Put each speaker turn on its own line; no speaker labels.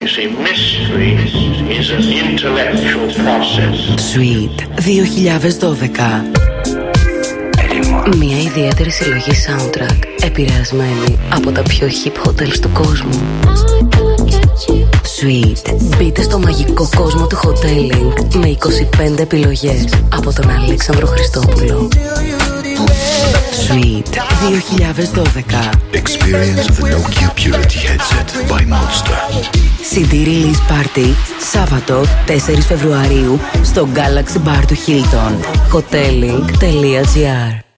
See, mystery is an intellectual process.
Sweet 2012. Μια ιδιαίτερη συλλογή soundtrack επηρεασμένη από τα πιο hip hotels του κόσμου. Sweet. Μπείτε στο μαγικό κόσμο του hoteling με 25 επιλογές από τον Αλέξανδρο Χριστόπουλο. Sweet 2012.
Experience the Nokia Purity headset by Monster.
CD Release Party Σάββατο 4 Φεβρουαρίου στο Galaxy Bar του Hilton. Hoteling.gr